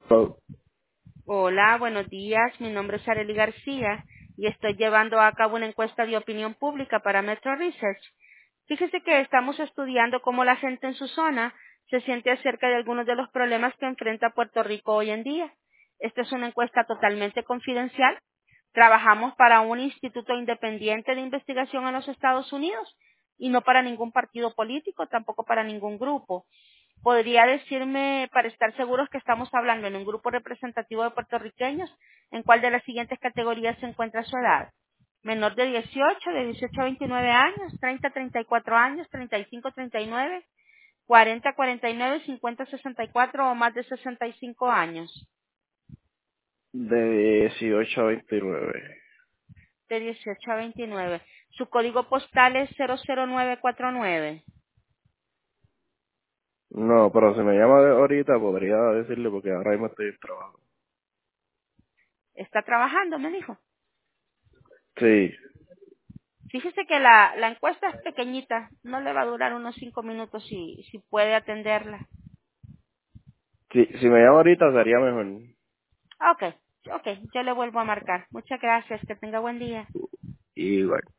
So, Hola, buenos días. Mi nombre es Arely García y estoy llevando a cabo una encuesta de opinión pública para Metro Research. Fíjese que estamos estudiando cómo la gente en su zona se siente acerca de algunos de los problemas que enfrenta Puerto Rico hoy en día. Esta es una encuesta totalmente confidencial. Trabajamos para un instituto independiente de investigación en los Estados Unidos y no para ningún partido político, tampoco para ningún grupo. ¿Podría decirme, para estar seguros que estamos hablando en un grupo representativo de puertorriqueños, en cuál de las siguientes categorías se encuentra su edad? Menor de 18, de 18 a 29 años, 30 a 34 años, 35 a 39, 40 a 49, 50 a 64 o más de 65 años. de 18 a 29. De 18 a 29. Su código postal es 00949. No, pero si me llama ahorita podría decirle porque ahora mismo estoy en trabajo. ¿Está trabajando? Me dijo. Sí, Fíjese que la encuesta es pequeñita, no le va a durar unos 5 minutos si puede atenderla. sí, si me llama ahorita sería mejor. Ok, ok, yo le vuelvo a marcar. Muchas gracias, que tenga buen día. Igual.